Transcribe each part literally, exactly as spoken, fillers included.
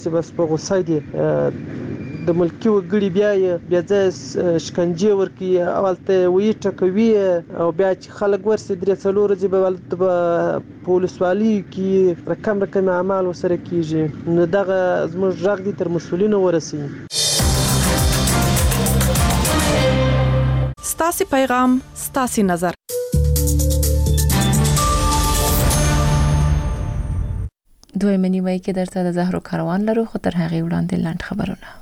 بس په غوسه دي د ملکی وګړي بیا بیا ځای شکنجه ورکي اولته وی ټکوي او بیا چې خلک ورسي درې څلور ورځې به ولته پولیسوالي کې رقم رقم اعمال وسره کیږي نو دغه زموږ غږ دي تر مسؤلینو ورسي. ستاسي پیغام ستاسي نظر. دوی منی وای کې درته د زهرو کاروان لرو خو تر هغه وړاندې لاند خبرونه.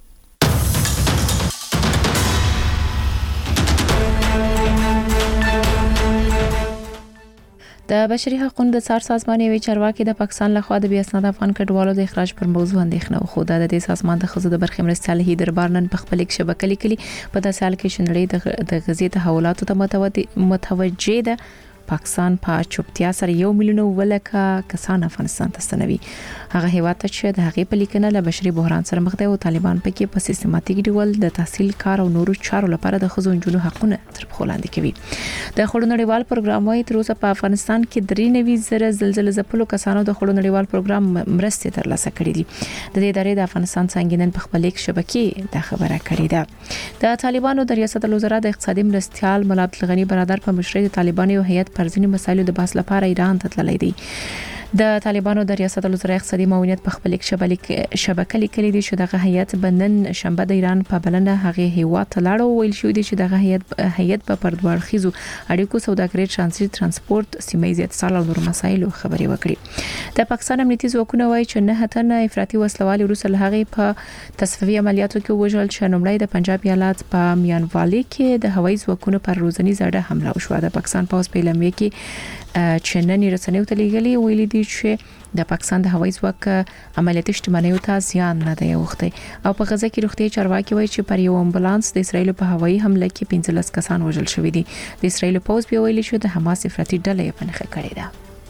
د بشري حقوقو د څار سازمان یوې چارواکي د پاکستان لخوا د بیا اسناد افغان کډوالو د اخراج پر موضوع اندېښنه وښوده. د دې سازمان د خزو د برخې مرستيالي دربار نن په خپل شبکې لیکلي په داسې حال کې شنړې د غزي تحولاتو ته متوجه ده. پاکستان په چوپتیا سره یو میلیون ولکه کسان افغانستان ته ستنوي. هغه هیواد ته چې د هغې په لیکنه له بشري بحران سره مخ دي او طالبان پکې په سیستماتیک ډول د تحصیل کار او نورو چارو لپاره د خزو انجونو حقونه تر پخو لاندې کوي. د خړو نړیوال پروګرام وايي تر اوسه په افغانستان کې درې نوي زره زلزلې ځپلو کسانو د خړو نړیوال پروګرام مرستې ترلاسه کړې دي. د دې ادارې د افغانستان څنګهنن په خپل شبکې د خبره کړې ده. د طالبانو د ریاست الوزرا د اقتصادي مرستيال مولا عبدالغنی برادر په مشرۍ د طالبانو یو هیئت پر ځینې مسایلو د بحث لپاره ایران ته تللی دی. د طالبانو د ریاست الوزرا اقتصادي معاونیت په خپل شبکې لیکلي دي چې دغه هیئت بنن شنبه د ایران په بلنه هغه هیواد ته لاړ او ویل شوی دی چې دغه هیئت هیئت په پردوړخیزو اړیکو سوداګري ترانزیت ترانسپورت سیمه اتصال او نور مسایلو خبري وکړي. د پاکستان امنیتي ځواکونه وایي چې نه هتنه افراطي وسلوالي روسل هغه په تصفیه عملیاتو کې وژل چې نومړی د پنجاب ایالت په میانوالي کې د هوایي ځواکونو پر روزنی زړه حمله وشوه. د پاکستان پوز په لمې کې چې نن رسنیو ته لیږلي ویلي دي چې د پاکستان د هوایي ځواک عملیاتي شتمنیو ته زیان نه دی اوخته او په غزه کې روغتي چارواکي وایي چې پر یو امبولانس د اسرایل په هوایي حمله کې پنځلس کسان وژل شوي دي. د اسرایل پوز بیا ویلي شو د حماس افراطي ډلې په نخښه کړې ده.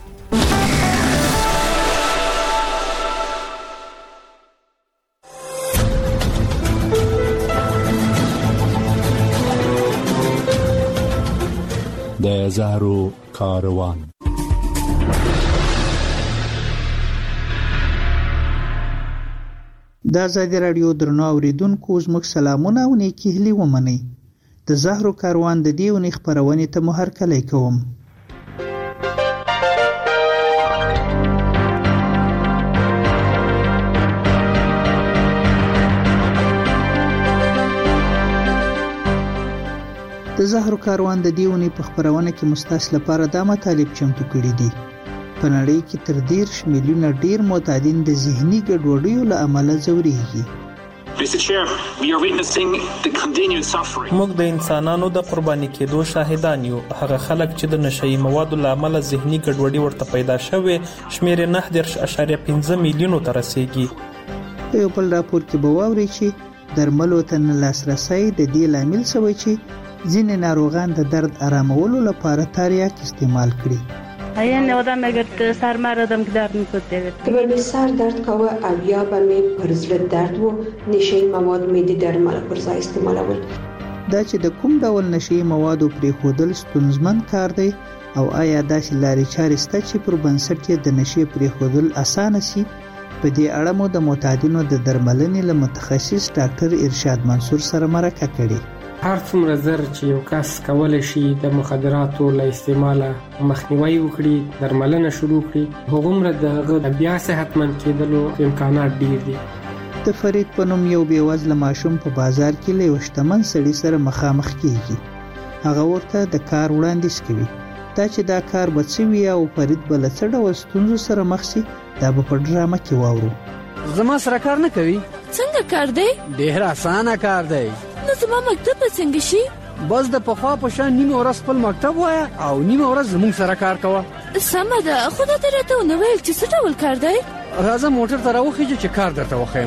د زهرو کاروان. د ازادي رادیو درنو اوریدونکو زموږ سلامونه او نیکی هیلې ومنئ. د زهرو کاروان د دې ونې خبرونې ته مو هرکلی کوم. د زهرو کاروان د دیونی په خبرونه کې مستاس لپاره د مطالب چمتو کړي دي. په نړۍ کې تر دیرش میلیونه ډیر معتادین د ذهني ګډوډیو له امله ځوريږي. موږ د انسانانو د قرباني کېدو شاهدان یو. هغه خلک چې د نشئی موادو له امله ذهني ګډوډي ورته پیدا شوه شمیر نه درش اشاریه پنځه میلیونو ته رسیدي. په یو بل راپور کې به واوري چې درملو ته نه لاسرسي د دې لامل شوی چې ځینې ناروغان د درد آرامولو لپاره تریاک استعمال کړي. این آدم اگر سر مردم که درد میکنه که به سر درد کاوه او یا به می پرزل درد و نشئی مواد میدی درمل پرزا استعمال اول. دا چې د کوم ډول نشئی موادو پرې خودل ستونزمن کار دی او آیا داسې لارې چارې شته چې پر بنسټ یې د نشئی پرې خودل اسانه شي؟ په دې اړه مو د معتادینو د درملنې له متخصص ډاکټر ارشاد منصور سره مرکه کړې. هر څومره زر چې یو کس کولای شي د مخدراتو له استعماله مخنیوي وکړي درملنه شروع کړي هغومره د هغه بیا صحتمند کېدلو امکانات ډیر دي. د فرید په نوم یو بېوزله ماشوم په بازار کې له یو شتمن سړي سره مخامخ کیږي. هغه ورته د کار وړاندیز کوي. دا چې دا کار به څه وي او فرید به له څه ډول ستونزو سره مخ شي دا به په ډرامه کې واورو. زما سره کار نه کوي. څنګه کار دی؟ ډېر اسانه کار دی. نو زما مکتب به څنګه شي؟ بس د پخوا په شان نیمه ورځ خپل مکتب وایه او نیمه ورځ زموږ سره کار کوه. سمه ده خو دا ته راته ونه ویل چې څه ډول کار دی؟ راځه موټر ته راوخیږه چې کار درته وښیم.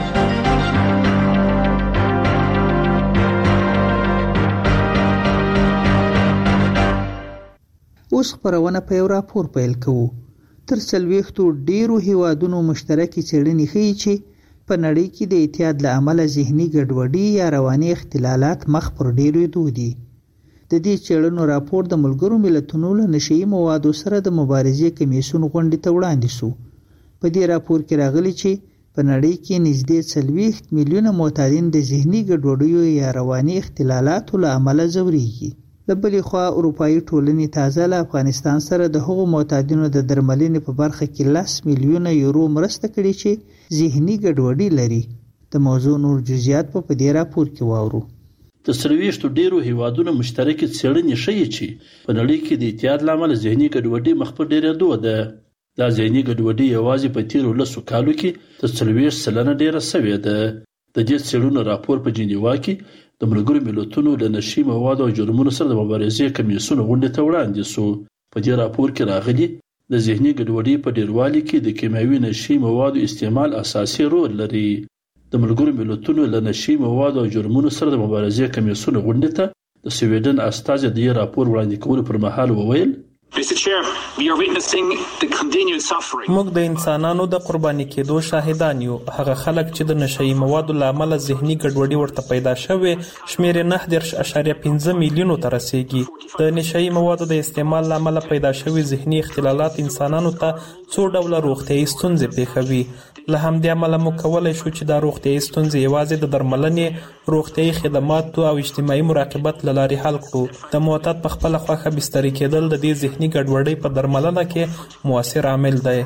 اوس خبرونه په یو راپور پیل کوو. تر څلوېښتو ډیرو هیوادونو مشترکې څېړنې ښیي چې په نړۍ کې د اعتیاد له امله ذهني ګډوډي یا رواني اختلالات مخ پر ډیرېدو دي. د دې څېړنو راپور د ملګرو ملتونو له نشئی موادو سره د مبارزې کمیسیون غونډې ته وړاندې شو. په دې راپور کې راغلي چې په نړۍ کې نږدې څلوېښت میلیونه معتادین د ذهني ګډوډیو یا رواني اختلالاتو له امله ځورېږي. د بلې خوا اروپایي ټولنې تازه له افغانستان سره د هغو معتادینو د درملنې په برخه کې لس میلیونه یورو مرسته کړې چې ذهني ګډوډي لري. د موضوع نور جزئیات په دې راپور کې واورو. د څلوېښتو ډیرو هیوادونو مشترکې څېړنې ښیي چې په نړۍ کې د اعتیاد له امله ذهني ګډوډي مخ په ډېرېدو ده. دا ذهني ګډوډي یوازې په تیرو لسو کالو کې تر څلوېښت سلنه ډېره سوې ده. د دې څېړنو راپور په جنیوا کې د ملګرو ملتونو له نشي موادو او جرمونو سره د مبارزې کمیسیون غونډې ته وړاندې سو. په دې راپور کې راغلي د ذهني ګډوډۍ په ډیروالي کې د کیمیاوي نشي موادو استعمال اساسي رول لري. د ملګرو ملتونو له نشي موادو او جرمونو سره د مبارزې کمیسیون غونډې ته د سویډن استازي د دې راپور وړاندې کولو پر مهال وویل: موږ د انسانانو د قرباني کېدو شاهدان یو. هغه خلک چې د نشئی موادو له امله ذهني ګډوډي ورته پیدا شوې شمیر نه دېرش اعشاریه پنځه میلیونو ته رسیږي. د نشئی موادو د استعمال له امله پیدا شوي ذهني اختلالات انسانانو ته څو ډوله روغتیايي ستونزې پېښوي. له همدې امله موږ کولی شو چې دا روغتیايي ستونزې یوازې د درملنې، روغتیايي خدماتو او اجتماعي مراقبت له لارې حل کړو. د معتاد په خپله خوښه بستري کېدل د دې ذهني ګډوډۍ په درملنه کې مؤثر عامل دی.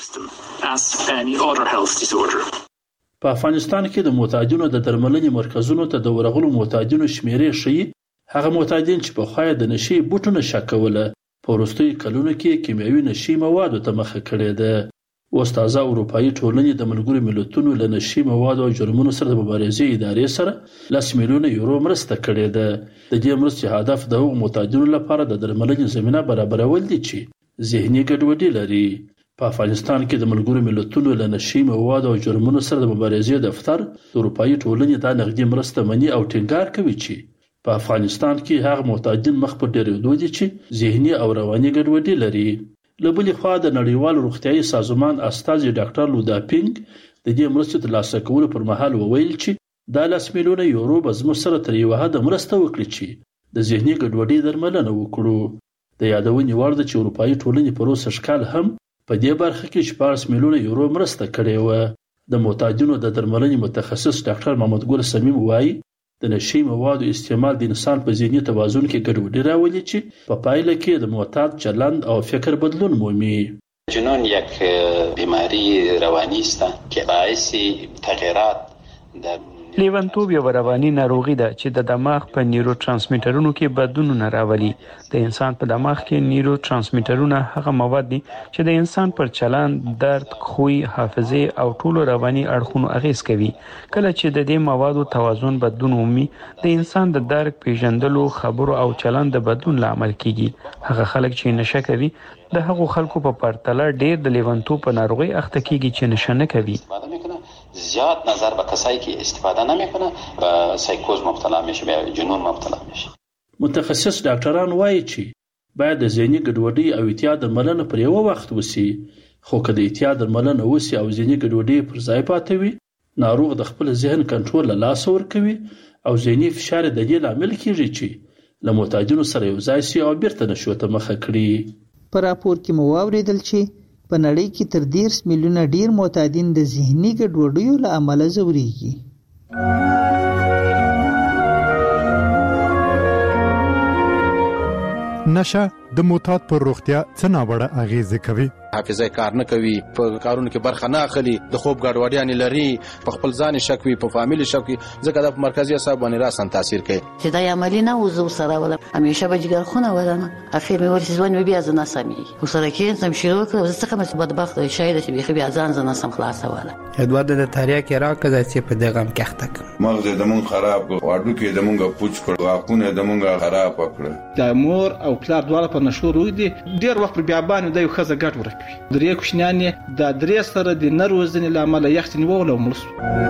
په افغانستان کې د معتادینو د درملنې مرکزونو ته د ورغلو معتادینو شمیرې ښیي هغه معتادین چې پخوا د نشي بوټونه شکوله په وروستیو کلونو کې کیمیاوي نشي موادو ته مخه کړې ده. اوس تازه اروپایي ټولنې د ملګرو ملتونو له نشي موادو او جرمونو سره د مبارزې ادارې سره لس میلیونه یورو مرسته کړې ده. د دې مرستې هدف د هغو معتادینو لپاره د درملنې زمینه برابرول دي چې ذهني ګډوډي لري. په افغانستان کې د ملګرو ملتونو له نشي موادو او جرمونو سره د مبارزې دفتر د اروپایي ټولنې دا نغدي مرسته مني او ټینګار کوي چې په افغانستان کې هغه معتادین مخ په ډېرېدو دي چې ذهني او رواني ګډوډي لري. له بلې خوا د نړیوال روغتیايي سازمان استازي ډاکټر لودا پینګ د دې مرستې ترلاسه کولو پر مهال وویل چې دا لس میلیونه یورو به زموږ سره تر یوه حده مرسته وکړي چې د ذهني ګډوډۍ درملنه وکړو. د یادونې وړ ده چې اروپایي ټولنې په روسه ښکال هم په دې برخه کې شپاړس میلیونه یورو مرسته کړې وه. د معتادینو د درملنې متخصص ډاکټر محمد ګل صمیم وایي د نشي موادو استعمال د انسان په ذهني توازن کې ګډوډي راولي چې په پایله کې د معتاد چلند او فکر بدلون مومي. جنون یک بیماری روانی است که باعث تغییرات در لیونتوب یو رواني ناروغي ده چې د دماغ په نیورو ترانسمیټرونو کې بدلونونه راولي. د انسان په دماغ کې نیورو ترانسمیټرونه هغه مواد دي چې د انسان پر چلند، درد، خوی، حافظه او ټولو رواني اړخونو اغیز کوي. کله چې د دې موادو توازن بدلون ومي د انسان د درک، پیژندلو، خبرو او چلند د بدلون لامل کیږي. هغه خلک چې نشه کوي د هغو خلکو په پرتله ډیر د لیونتوب په ناروغي اخته کیږي چې نشه نه کوي. زیاد نظر به کسایی که استفاده نمیکنه به سایکوز مبتلا میشه، به جنون مبتلا میشه. متخصص ډاکټران وایي چې باید د ذهني ګډوډۍ او اعتیاد درملنه پر یو وخت وسی. خو که د اعتیاد درملنه وسی او ذهني ګډوډۍ پر ځای پاتې وي، ناروغ د خپل ذهن کنټرول له لاسه ورکوي او ذهني فشار د دې لامل کیږي چې له معتادینو سره یو ځای شي او بیرته نشو ته مخه کړي. په راپور کې مو واوریدل چې په نړۍ کې تر دېرش میلیونه ډیر معتادین د ذهني ګډوډیو له امله ځورېږي. نشه د معتاد پر روغتیا څه ناوړه اغیزه کوي. حافظه کار نه کوي، په کارونو کې برخه نه اخلي، د خوب ګډوډیاں لري، په خپل ځان شک وي، په فامیلی شک وي، ځکه د مرکزی اعصاب باندې راسن تاثیر کوي. چې دا عملی نه وزو سره ولا همیشه به جګر خونه ودانه اخر مې ورسې ځوان بیا ځنه سمي وسره کې سم شروع کړ زه څنګه مې بدبخت شاید چې بیا بیا ځان ځنه سم خلاص ولا ادوار د تاریخ کې راکړه چې په دغه کې اخته مغز د مون خراب واډو کې د مونږه پوچ کړ واقونه د مونږه خراب کړ. د مور او پلار دواړه په نشو روي دي ډیر وخت پر بیابان د یو خزه ګټ ورکوي. درې کوشنیان د درې سره د نروزنې لامل یخت نیول او ملس.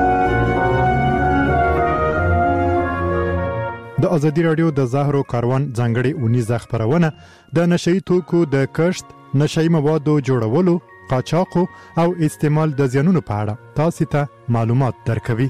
د ازادي رادیو د زهرو کاروان ځانګړي اونیزه خبرونه د نشئی توکو د کشت، نشئی موادو جوړولو، قاچاق او استعمال د زیانونو په اړه تاسو ته معلومات درکوي.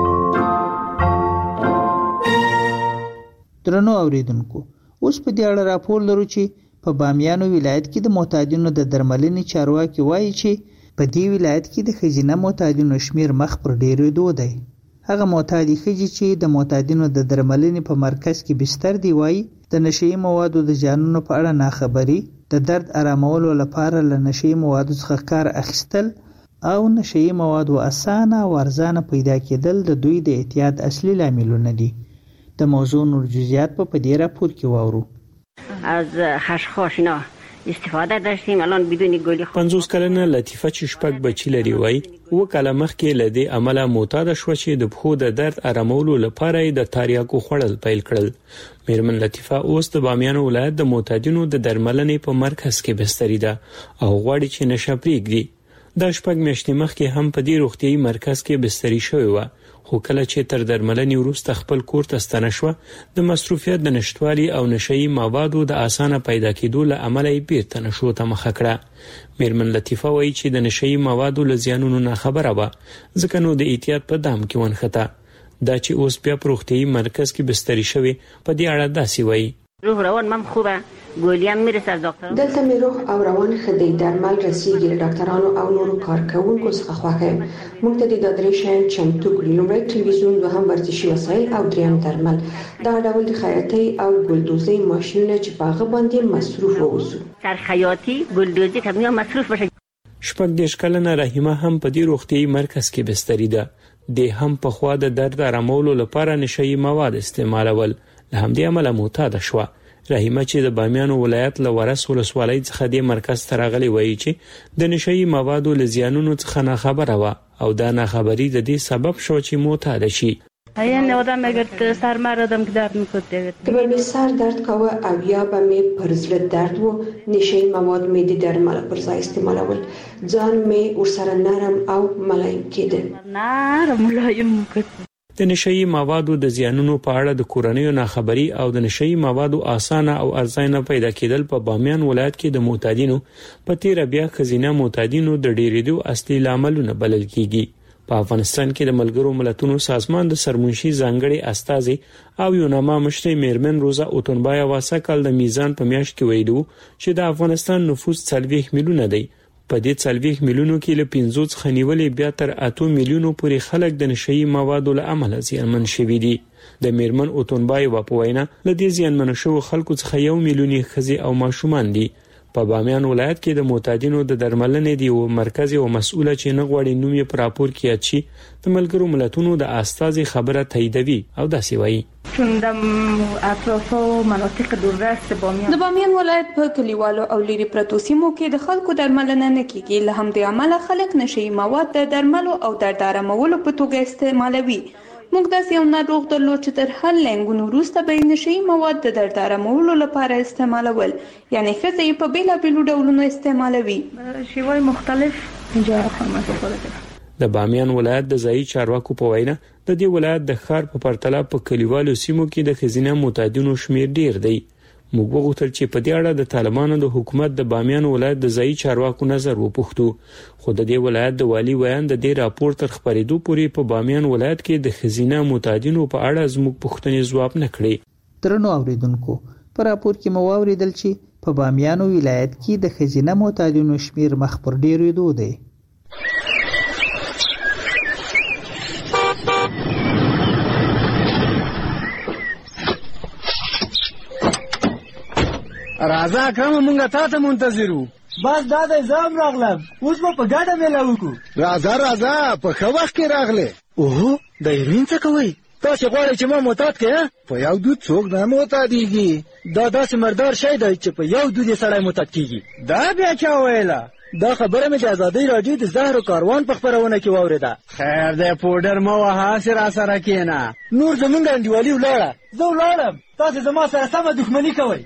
درنو اوریدونکو، اوس په دې اړه راپور لرو چې په بامیانو ولایت کې د معتادینو د درملنې چارواکي وایي چې په دې ولایت کې د ښځینه معتادینو شمیر مخ پر ډیرېدو دی. هغه معتادي ښځې چې د معتادینو د درملنې په مرکز کې بستر دی وایي د نشهیي موادو د زیانونو په اړه ناخبري، د درد آرامولو لپاره له نشهیي موادو څخه کار اخیستل او نشهیي موادو اسانه او ارزانه پیدا کېدل د دوی د اعتیاد اصلي لاملونه دي. د موضوع نور جزئیات په دې راپور کې واورو. از خشخاشنا استفاده داشتیم الان بدون گلی خود. پنځوس کلنه لطیفه چې شپږ بچی لري وای و کله مخکې له دې عمله معتاد شو چې د پخو د درد آرامولو لپاره د تریاکو خوړل پیل کړل. میرمن لطیفه اوس د بامیان ولایت د معتادینو د درملنې په مرکز کې بستری ده او غواړي چې نشه پرېږدي. دا شپږ میاشتې مخکې هم په دې روغتیايي مرکز کې بستری شوې وه، خو کله چې تر درملنې وروسته خپل کور ته ستنه شوه د مصروفیت د نشتوالي او نشهیي موادو د اسانه پیدا کېدو له امله یې بیرته نشو ته مخه کړه. میرمن لطیفه وایي چې د نشهیي موادو له زیانونو نه خبره وه، ځکه نو د احتیاط په دام کې ونښته. دا چې اوس بیا په روغتیايي مرکز کې بستری شوې په دې اړه داسې وایي: روح روان من خوبه، گولیم میرسه از دکتران. دلته می روح او روان خدای درمل رسیږي له ډاکټرانو او نورو کارکوونکو څخه خوښه. موږ ته د درې شیان چمتو کړي: لومړی تلویزیون، دوهم ورزشي وسایل او دریم درمل. دا ډول د خیاطۍ او ګلدوزۍ ماشینونه چې په هغه باندې مصروف اوسو. سر خیاطي ګلدوزي کمیه مصروف بشه. شپږ دېرش کلنه رحیمه هم په دې روغتیايي مرکز کې بستری ده. د هم په خوا د درد آرامولو لپاره نشهیي مواد استعمالول، له همدې امله معتاده شوه. رحیمه چې د بامیان ولایت له ورس ولسوالۍ څخه د مرکز ته راغلې وایي چې د نشهیي موادو له زیانونو څخه ناخبره وه او دا ناخبري د دې سبب شو چې معتاده شي. این آدم اگر سر مردم که درد میکرد که به می سر درد کوه او یا به می پرزل درد و نشهیي مواد می دی درمل پر ځای استعمالول، ځان می ورسره نرم او ملایم کېده. نرم ملایم کېده. د نشهیي موادو د زیانونو په اړه د کورنیو ناخبري او د نشهیي موادو اسانه او ارزانه پیدا کېدل په بامیان ولایت کې د معتادینو په تیر بیا ښځینه معتادینو د ډیرېدو اصلي لاملونه بلل کېږي. په افغانستان کې د ملګرو ملتونو سازمان د سرمنشي ځانګړي استازي او یوناما مشري میرمن روزا اوتونبایا واسه کال د میزان په میاشت کې ویلو چې د افغانستان نفوس څلوېښت میلیونه دی. په دې څلوېښت میلیونو کې له پنځو څخه نیولې بیا تر اتو میلیونو پورې خلک د نشهیي موادو له امله زیانمن شوي دي. د میرمن اوتونبایا په وینا له دې زیانمنو شوو خلکو څخه یو میلیون ښځې او ماشومان دي. په بامیان ولایت کې د معتادینو د درملنې دی او مرکز او مسؤله چې نه غواړي نوم یې پر راپور کې یاد شي د ملګرو ملتونو د استازي خبره تاییدوي او داسې وایي: چون د اطراف او مناطق دوررس بامیان د بامیان ولایت په کلیوالو او لري پرتو سیمو کې د خلکو درملنه نه کیږي، له همدې امله خلک نشهیي مواد د درملو او درد آرامولو په توګه استعمالوي. موږ داسې یو ناروغ درلود چې تر هر لنګون وروسته به یې نشهیي مواد د درد آرامولو لپاره استعمالول، یعنې ښځه یې په بېلابېلو ډولونو استعمالوي. شیوای مختلف اینجا خانم استفاده کوي. د بامیان ولایت د ځایي چارواکو په وینا د دې ولایت د ښار په پرتله په کلیوالو سیمو کې د ښځینه معتادینو شمیر ډیر دی. موږ وغوښتل چې په دې اړه د طالبانو د حکومت د بامیان ولایت د ځایي چارواکو نظر وپوښتو، خو د دې ولایت د والی ویان د دې راپور تر خپرېدو پورې په بامیان ولایت کې د ښځینه معتادینو په اړه زموږ پوښتنې ځواب نه کړې. درنو اوریدونکو، په راپور کې مو واوریدل چې په بامیان ولایت کې د ښځینه معتادینو شمیر مخ پر ډیرېدو دی. راځه اکرم، مونږه تا ته منتظر وو. بس دا د زام راغلم، اوس به په ګډه میله وکړو. راځه راځه، په ښه وخت کې راغلې. اوهو، د هیروین څه کوئ؟ تاسې غواړئ چې ما معتاد کړې؟ په یو دود څوک نه معتادېږي. دا داسې مردار شی دی چې په یو دود یې سړی معتاد کېږي. دا بیا چا ویله؟ دا خبره مې د ازادۍ راډیو د زهرو کاروان په خپرونه کې واورېده. خیر دی، پوډر مه وهه، هسې راسره کښېنه. نور زمونږ انډیوالي ولاړه. زه ولاړم، تاسې زما سره سمه دښمني کوئ.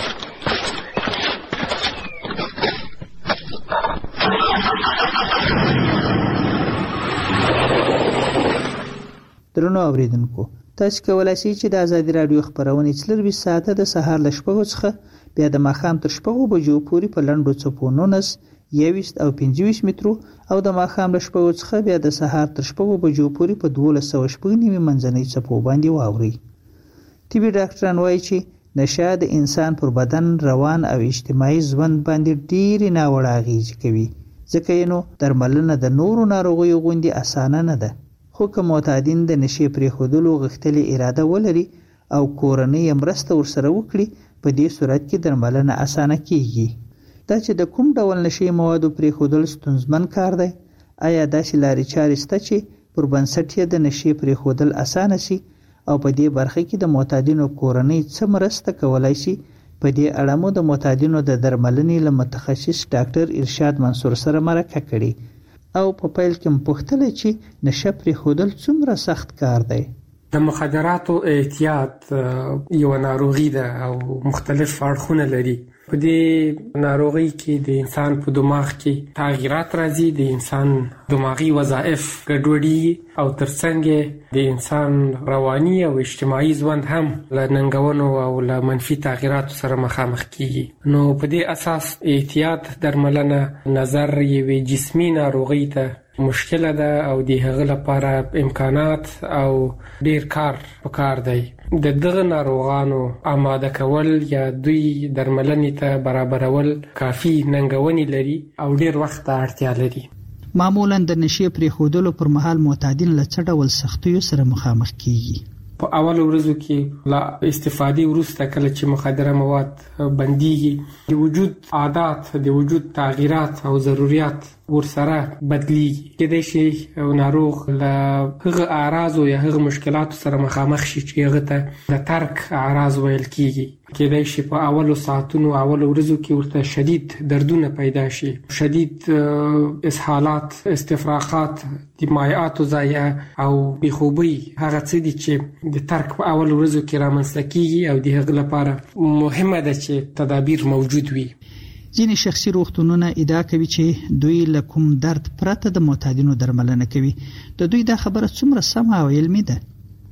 درنو اوریدونکو، تاسو کولای شئ چې د ازادي رادیو خبرونه څلرویشت ساعته د سهار له شپږو څخه بیا د ماښام تر شپږو بجو پورې په لنډو څپو نولس، یوویشت او پنځه ویشت مترو او د ماښام له شپږو څخه بیا د سهار تر شپږو بجو پورې په دولس سوه شپږ نوي منځنۍ څپو باندې واورئ. طبي ډاکټران وایي چې نشه د انسان پر بدن، روان او اجتماعي ژوند باندې ډېرې ناوړه اغېزې کوي، ځکه یې نو درملنه د نورو ناروغیو غوندې اسانه نه ده. خو که معتادین د نشې پرېښودلو غښتلې اراده ولري او کورنۍ یې مرسته ورسره وکړي، په دې صورت کې درملنه اسانه کیږي. دا چې د کوم ډول نشې موادو پرېښودل ستونزمن کار دی، آیا داسې لارې چارې شته چې پر بنسټ یې د نشې پرېښودل اسانه سي او په دې برخه کې د معتادینو کورنۍ څه مرسته کولای شي؟ په دې اړه مو د معتادینو د درملنې له متخصص ډاکټر ارشاد منصور سره مرکه کړې او په پیل کې مو پوښتله چې نشه پرېښودل څومره سخت کار دی. د مخدراتو اعتیاد یو ناروغي ده او مختلف اړخونه لري. په دې ناروغي کې د انسان په دماغ کې تغیرات راځي، د انسان دماغي وظایف ګډوډي او ترڅنګ د انسان رواني او اجتماعي ژوند هم له ننګونو او له منفي تغیراتو سره مخامخ کیږي. نو په دې اساس اعتیاد درملنه نظر یوې جسمي ناروغي ته مشکله ده او د هغه لپاره امکانات او ډیر کار پکار دی. د دغه ناروغانو آماده کول یا دوی درملنې ته برابرول کافي ننګونې لري او ډیر وخت ته اړتیا لري. معمولا د نشې پرېښودلو پر مهال معتادین له څه ډول سختیو سره مخامخ کیږي؟ په اول ورځو کې لا استفادې وروسته کله چې مخدره مواد بنديږي، د وجود عادات، د وجود تغیرات او ضرورت ورسره بدلیږي. کېدای شي او ناروغ له هغه اعراض یا هغه مشکلاتو سره مخامخ شي چې هغه ته د ترک اعراض ویل کیږي. کېدای شي په اولو ساعتونو اولو ورځو کې ورته شدید دردونه پیدا شي، شدید اسهالات، استفراغات، د مایعاتو ضایع او بېخوبي، هغه څه دي چې د ترک په اولو ورځو کې رامنځته کیږي او د هغه لپاره مهمه ده چې تدابیر موجود وي. ځینې شخصي روغتونونه ادعا کوي چې دوی له کوم درد پرته د معتادینو درملنه کوي. د دوی دا خبره څومره سمه او علمي ده؟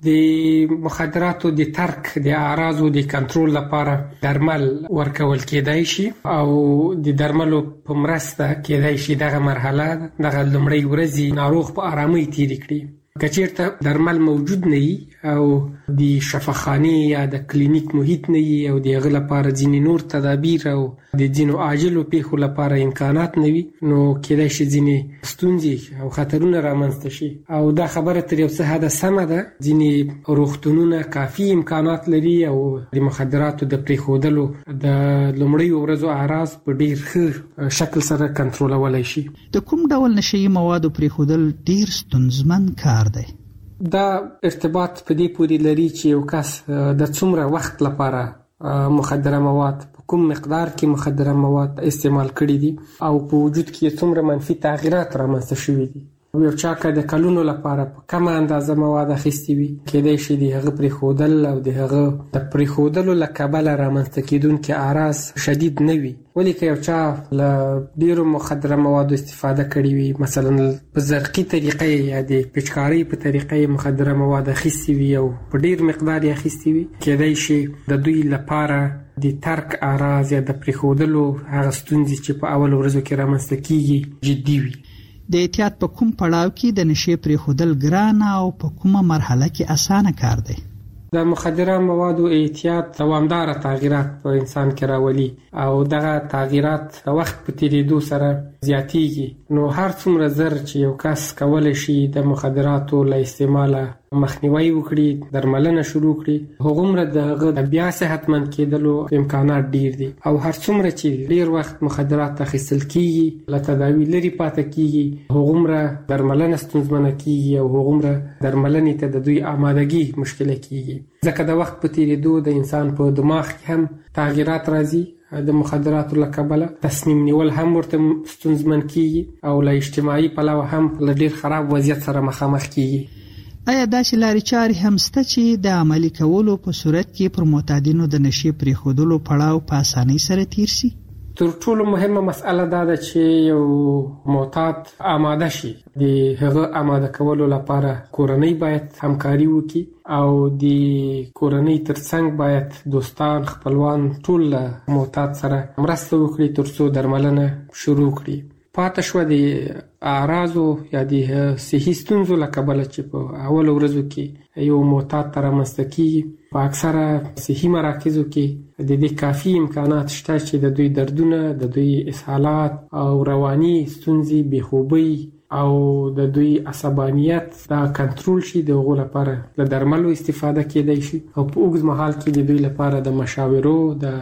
د مخدراتو د ترک د اعراضو د کنټرول لپاره درمل ورکول کېدای شي او د درملو په مرسته کېدای شي دغه مرحله دغه لومړۍ ورځې ناروغ په آرامۍ تېرې کړي. که چیرته درمل موجود نه وي او د شفاخانې یا د کلینیک محیط نه وي او د هغه لپاره ځینې نور تدابیر او د ځینو عاجلو پیښو لپاره امکانات نه وي، نو کېدای شي ځینې ستونزې او خطرونه رامنځته شي. او دا خبره تر یو څه حده سمه ده، ځینې روغتونونه کافي امکانات لري او د مخدراتو د پرېښودلو د لومړیو ورځو اعراض په ډیر ښه شکل سره کنټرولولی شي. د کوم ډول نشهیي موادو پرېښودل ډیر ستونزمن کار دی؟ دا ارتباط په دې پورې لري چې یو کس د څومره وخت لپاره مخدره مواد په کوم مقدار کې مخدره مواد استعمال کړي دي او په وجود کې څومره منفي تغیرات رامنځته شوي دي. یو چا که د کلونو لپاره په کمه اندازه مواد اخیستي وي، کېدای شي د هغه پرېښودل او د هغه د پرېښودلو له کبله رامنځته کېدونکي اعراض شدید نه وي. ولی که یو چا له ډېرو مخدره موادو استفاده کړې وي، مثلا په زرقي طریقې یا د پچکارۍ په طریقې مخدره مواد اخیستي وي او په ډېر مقدار یې اخیستي وي، کېدای شي د دوی لپاره د ترک اعراض یا د پرېښودلو هغه ستونزې چې په اول ورځو کې رامنځته کېږي جدي وي. د اعتیاد په کوم پړاو کې د نشې پرېښودل ګران او په کومه مرحله کې اسانه کار دی؟ د مخدره موادو اعتیاد دوامداره تغییرات په انسان کې راولي او دغه تغییرات د وخت په تیریدو سره زیاتیږي. نو هر څومره زر چې یو کس کولی شي د مخدراتو له استعماله مخنیوي وکړي، درملنه شروع کړي، هغومره د هغه بیا صحتمند کېدلو امکانات ډیر دي. او هر څومره چې ډیر وخت مخدرات اخیستل کیږي، له تداوی لرې پاتې کیږي، هغومره درملنه ستونزمنه کیږي او هغومره درملنې ته د دوی آمادګي مشکله کیږي. ځکه د وخت په تیریدو د انسان په دماغ کې هم تغییرات راځي، د مخدراتو له کبله تصمیم نیول هم ورته ستونزمن کیږي او له اجتماعي پلوه هم له ډیر خراب وضعیت سره مخامخ کیږي. آیا داسې لارې چارې هم شته چې د عملي کولو په صورت کې پر معتادینو د نشې پرېښودلو پړاو په اسانۍ سره تیر شي؟ تر ټولو مهمه مسئله دا ده چې یو معتاد آماده شي. د هغه آماده کولو لپاره کورنۍ باید همکاري وکړي او د کورنۍ ترڅنګ باید دوستان، خپلوان ټول له معتاد سره مرسته وکړي تر څو درملنه شروع کړي. پاتې شوه د اعراضو یا د صحي ستونزو له کبله چې په اولو ورځو کې یو معتاد ته رامنځته کېږي. په اکثره صحي مراکزو کې د دې کافي امکانات شته چې د دوی دردونه، د دوی اسهالات او رواني ستونزې، بېخوبۍ او د دوی عصبانیت دا کنټرول شي. د هغو لپاره له درملو استفاده کېدای شي او په اوږد مهال کې د دوی لپاره د مشاورو، د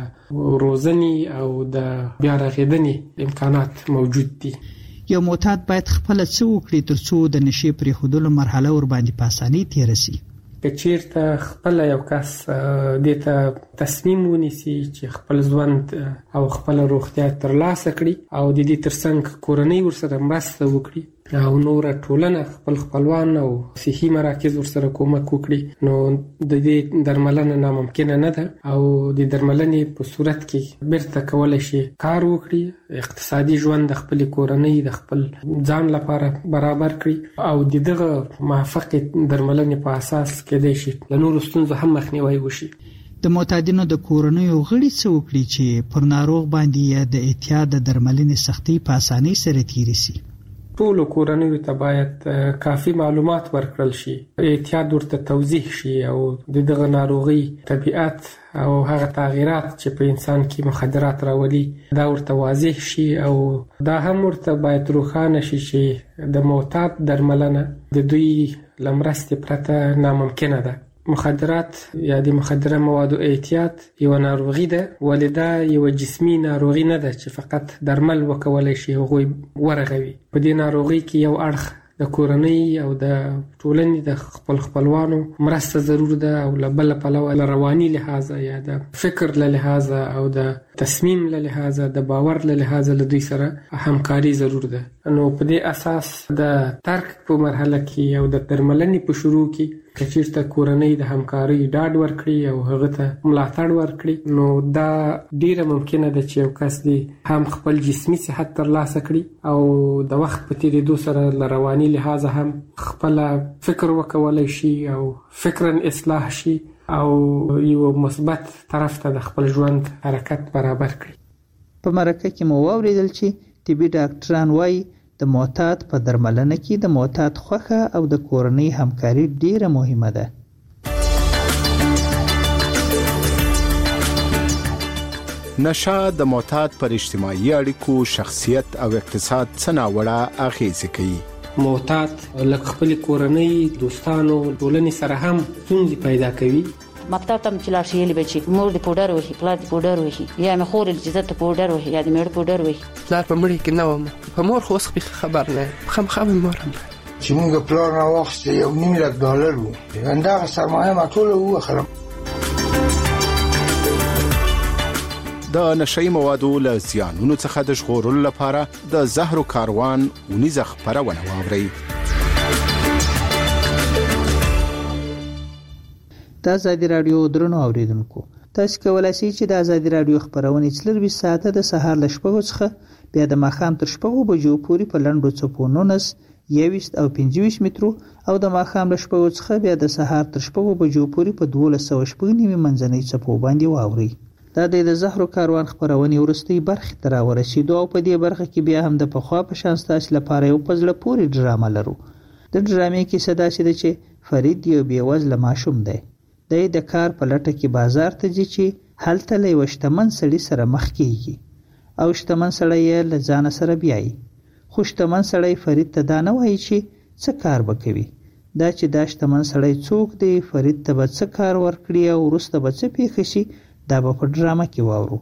روزنې او د بیا رغېدنې امکانات موجود دي. یو معتاد باید خپله څه وکړي تر څو د نشې پرېښودلو مرحله ورباندې په اسانۍ تېره شي؟ که چیرته خپله یو کس دې ته تصمیم ونیسي چې خپل ژوند او خپل روغتیا ترلاسه کړي او د دې ترڅنګ کورنۍ ورسره مرسته وکړي او نور ټولنه، خپل خپلوان او صحي مراکز ورسره کومک وکړي، نو د دې درملنه ناممکنه نه ده او د درملنې په صورت کې بیرته کولی شي کار وکړي، اقتصادي ژوند د خپل کورنۍ د خپل ځان لپاره برابر کړي او د دغه موافق درملنې په اساس کېدای شي له نورو ستونزو هم مخنیوی وشي. د معتادینو د کورنیو غړي څه وکړي چې پر ناروغ باندې د اعتیاد د درملنې سختۍ په اسانۍ سره تېرې شي؟ ټولو کورنیو ته باید کافي معلومات ورکړل شي، اعتیاد ورته توضیح شي او د دغه ناروغي طبیعت او هغه تغییرات چې په انسان کې مخدرات راولي دا ورته واضح شي او دا هم ورته باید روښانه شي چې د معتاد درملنه د دوی له مرستې پرته ناممکنه ده. مخدرات یا د مخدره موادو اعتیاد یو ناروغي ده، ولې دا یو جسمي ناروغي نه ده چې فقط درمل وکولای شي هغوی ورغوي. په دې ناروغي کې یو اړخ د کورنۍ او د ټولنې د خپل خپلوانو مرسته ضرور ده او له بل پلوه له رواني لحاظه یا د فکر له لحاظه او د تصمیم له لحاظه د باور له لحاظه له دوی سره همکاري ضرور ده. نو په دې اساس د ترک په مرحله کې او د درملنې په شروع کې که چیرته کورنۍ د همکارۍ ډاډ ورکړي او هغه ته ملاتړ ورکړي نو دا ډیره ممکنه ده چې یو کس دی هم خپل جسمي صحت ترلاسه کړي او د وخت په تېرېدو سره له رواني لحاظه هم خپل فکر وکولای شي او فکرا اصلاح شي او یو مثبت طرف ته د خپل ژوند حرکت برابر کړي. په مرکه کې مو واوریدل چې طبي ډاکټران وایي د معتاد په درملنه کې د معتاد خوښه او د کورنۍ همکاري ډیره مهمه ده. نشه د معتاد پر اجتماعي اړیکو، شخصیت او اقتصاد څه ناوړه اغیزې کوي. معتاد لکه خپل کورنۍ، دوستانو، ټولنې سره هم ستونزې پیدا کوي. مکتب ته چې لاړ شي یلی بچي مور دې پوډر وهي، پلار دې پوډر وهي، یا مې خور دې چې ته پوډر وهي یا دې مېړه پوډر وهي. پلار په مړي کې نه وم، په مور خو اوس خبر نه خامخا مې مور هم چې موږ پلار نه واخیسته یو نیم لک ډالر و، همدغه سرمایه ما ټوله ووخلم. د نشهیي موادو له زیانونو څخه د ژغورلو لپاره د زهرو کاروان ونیزه خپرونه واورئ. د ازادي راډیو درنو اوریدونکو، تاسو کولای شئ چې د ازادي راډیو خبرونه څلرویشت ساعته د سهار له شپږو څخه بیا د ماښام تر شپږو بجو پورې په لنډو څپو نولس، یوویشت او پنځه ویشت مترو او د ماښام له شپږو څخه بیا د سهار تر شپږو بجو پورې په دولس سوه شپږ نوي منځنۍ څپو باندې واورئ. دا د زهرو کاروان خبرونې وروستۍ برخې ته راورسېدو او په دې برخه کې بیا هم د پخوا په شان ستاسو لپاره یو په زړه پورې ډرامه لرو. د ډرامې کیسه داسې ده چې فرید یو بېوزله ماشوم دی. دی د کار په لټه کې بازار ته ځي چې هلته له یوه شتمن سړي سره مخ کېږي او شتمن سړی یې له ځانه سره بیایي. خو شتمن سړی فرید ته دا نه وایي چې څه کار به کوي. دا چې دا شتمن سړی څوک دی، فرید ته به څه کار ورکړي او وروسته به څه پېښه شي، دا به په ډرامه کې واورو.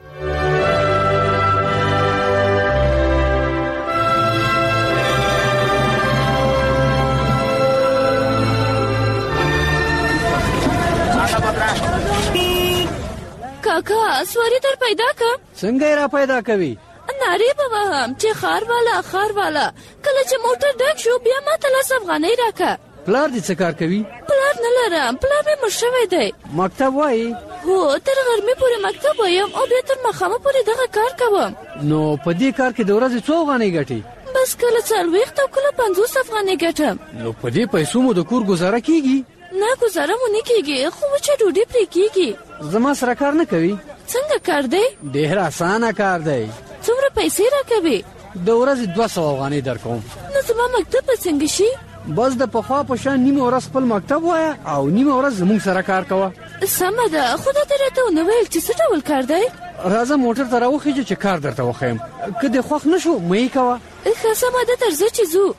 کاکا سواری در پیدا کم؟ څنګه را پیدا کوي؟ ناری بابا هم چې خار والا خار والا کله چې موټر ډک شو بیا ما ته لس افغانۍ راکه. پلار دې څه کار کوي؟ پلار نه لرم، پلار مې مړ شوی دی. مکتب وایي؟ هو تر غرمې پورې مکتب وایم او بیا تر ماښامه پورې دغه کار کوم. نو په دې کار کې د ورځې څو افغانۍ ګټې؟ بس کله څلوېښت او کله پنځوس افغانۍ ګټم. نو په دې پیسو مو د کور ګزاره کیږي؟ نه ګزاره مو نه کیږي، خو وچه ډوډۍ پرې کیږي. زما سره کار نه کوي؟ څنګه کار دی؟ ډېر اسانه کار دی. څومره پیسې راکوي؟ د ورځې دوه سوه افغانۍ درکوم. نو زما مکتب به څنګه شي؟ بس د پخوا په شان نیمه ورځ خپل مکتب وایه او نیمه ورځ زموږ سره کار کوه. سمه ده، خو دا ته راته ونه ویل چې څه ډول کار دی؟ راځه موټر ته راوخیږه چې کار درته وښیم، که دې خوښ نه شو مه یې کوه. ښه سمه ده، تر ځه چې ځو.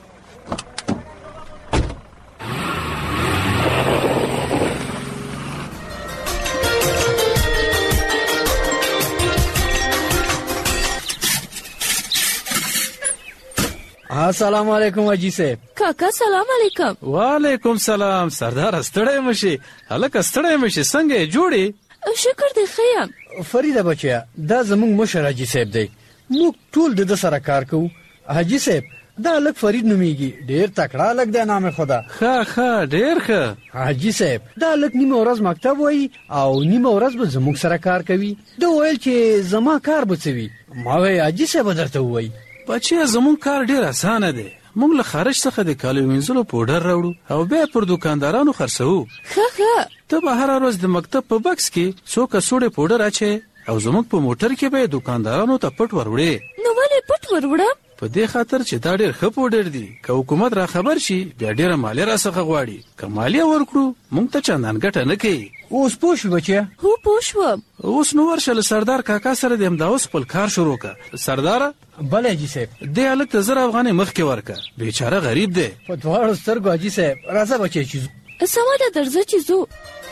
السلام علیکم حاجی صاحب. کاکا سلام علیکم. وعلیکم سلام. سردار ستړی مشي؟ هلکه ستړی مشي، څنګه جوړې؟ شکر دی ښه یم. فریده بچیا، دا زموږ مشر حاجی صاحب دی، موږ ټول د ده سره کار کوو. حاجی صاحب دا هلک فرید نومیږي، ډېر تکړه هلک دی، نام خدا. ښه ښه ډېر ښه. حاجی صاحب دا هلک نیمه ورځ مکتب وایي او نیمه ورځ به زموږ سره کار کوي. ده ویل چې زما کار به څه وي. ما وایي حاجي صاحب درته ووایي بچیا زموږ کار ډېر اسانه دی. موږ له خارج څخه د کالیو وینځلو پوډر راوړو او بیا پر دوکاندارانو خرڅوو. ښه ښه. ته به هره ورځ د مکتب په بکس کې څو کڅوړې پوډر اچې او زموږ په موټر کې به دوکاندارانو ته پټ وروړې. نو ولې پټ وروړم؟ په دې خاطر چې دا ډېر ښه پوډر دي، که حکومت را خبر شي بیا ډېره مالیه راڅخه غواړي. که مالیه ورکړو موږ ته چندان ګټه نه کوي. اوس پوه شوې بچیا؟ هو پوه شوم. اوس نو ورشه له سردار کاکا سره د همدا اوس خپل کار شروع کړه. سرداره. بله حاجي صاحب. دې هلک ته زر افغانۍ مخکې ورکړه، بیچاره غریب دی. په دواړو سترګو حاجي صاحب. راځه بچی چې ځو. سمه ده، درځه چې ځو.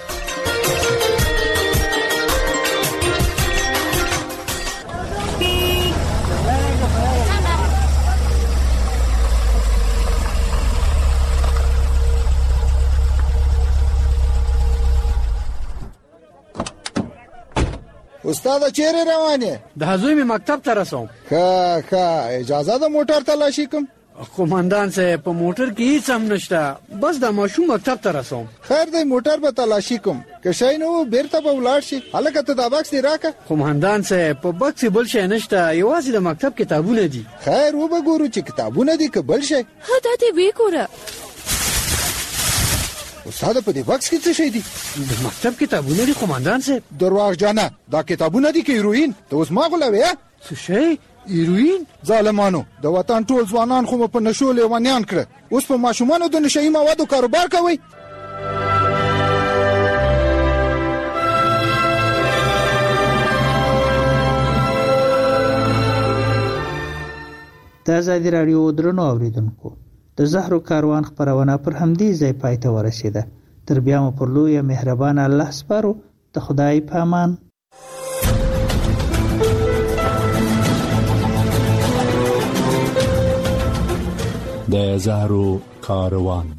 استاد چیرې روانه؟ د زوی می مکتب ته رسوم. ښه ښه، اجازه ده موټر تلاشي کوم؟ قومندان صاحب په موټر کې هیڅ هم نشته، بس د ماشوم مکتب ته رسوم. خیر دی، موټر به تلاشي کوم، که شی نه و بیرته به ولاړ شي. هلکه ته دا بکس دې راکړه. قومندان صاحب په بکس بل شی نشته، یوازې د مکتب کتابونه دي. خیر وبګورو چې کتابونه دي که بل شی. ها دا دې وګوره. استاد په دې بکس کې څه شی دي؟ د مکتب کتابونه دي قومندان صاحب. درواغجنه، دا کتابونه دي که هیروین؟ ته اوس ما غولوې؟ څه شی؟ هیروین؟ ظالمانو، د وطن ټول ځوانان خو په نشو لیونیان کړه، اوس په ماشومانو د نشهیي موادو کاروبار کوئ. د ازادي راډیو درنو اوریدونکو، د زهرو کاروان خپرونه پر همدې ځای پای ته ورسېده. تر بیا مو پر لویه مهربانه الله سپارو. د خدای په امان. د زهرو کاروان.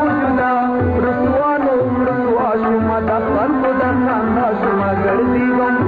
Gardhi